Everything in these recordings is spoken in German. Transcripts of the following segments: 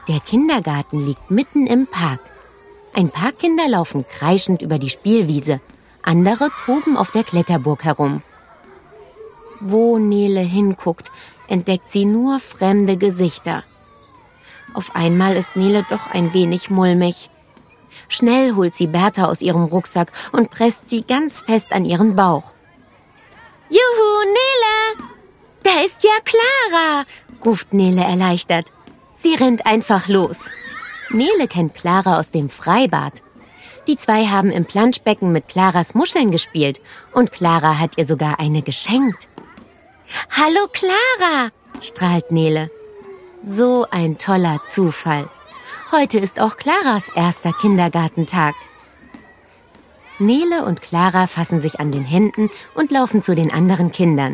Der Kindergarten liegt mitten im Park. Ein paar Kinder laufen kreischend über die Spielwiese. Andere toben auf der Kletterburg herum. Wo Nele hinguckt, entdeckt sie nur fremde Gesichter. Auf einmal ist Nele doch ein wenig mulmig. Schnell holt sie Bertha aus ihrem Rucksack und presst sie ganz fest an ihren Bauch. »Juhu, Nele! Da ist ja Clara!« ruft Nele erleichtert. Sie rennt einfach los. Nele kennt Clara aus dem Freibad. Die zwei haben im Planschbecken mit Claras Muscheln gespielt und Clara hat ihr sogar eine geschenkt. »Hallo Clara«, strahlt Nele. So ein toller Zufall. Heute ist auch Claras erster Kindergartentag. Nele und Clara fassen sich an den Händen und laufen zu den anderen Kindern.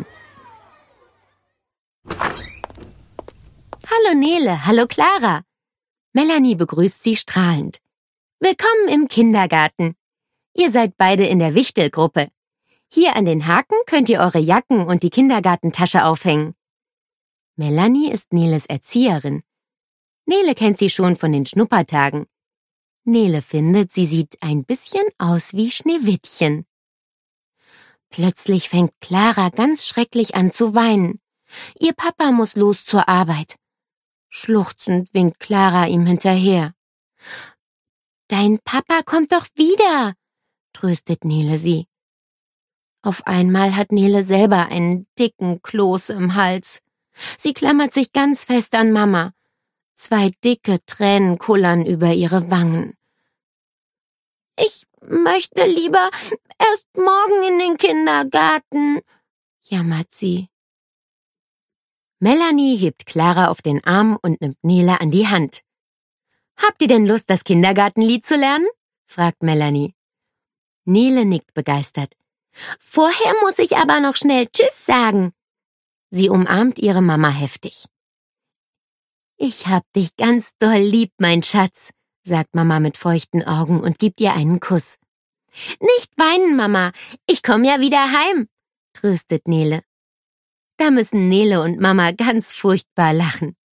»Hallo Nele, hallo Clara!« Melanie begrüßt sie strahlend. »Willkommen im Kindergarten. Ihr seid beide in der Wichtelgruppe. Hier an den Haken könnt ihr eure Jacken und die Kindergartentasche aufhängen.« Melanie ist Neles Erzieherin. Nele kennt sie schon von den Schnuppertagen. Nele findet, sie sieht ein bisschen aus wie Schneewittchen. Plötzlich fängt Clara ganz schrecklich an zu weinen. Ihr Papa muss los zur Arbeit. Schluchzend winkt Clara ihm hinterher. »Dein Papa kommt doch wieder«, tröstet Nele sie. Auf einmal hat Nele selber einen dicken Kloß im Hals. Sie klammert sich ganz fest an Mama. 2 dicke Tränen kullern über ihre Wangen. »Ich möchte lieber erst morgen in den Kindergarten«, jammert sie. Melanie hebt Clara auf den Arm und nimmt Nele an die Hand. »Habt ihr denn Lust, das Kindergartenlied zu lernen?« fragt Melanie. Nele nickt begeistert. »Vorher muss ich aber noch schnell Tschüss sagen.« Sie umarmt ihre Mama heftig. »Ich hab dich ganz doll lieb, mein Schatz«, sagt Mama mit feuchten Augen und gibt ihr einen Kuss. »Nicht weinen, Mama, ich komme ja wieder heim«, tröstet Nele. Da müssen Nele und Mama ganz furchtbar lachen.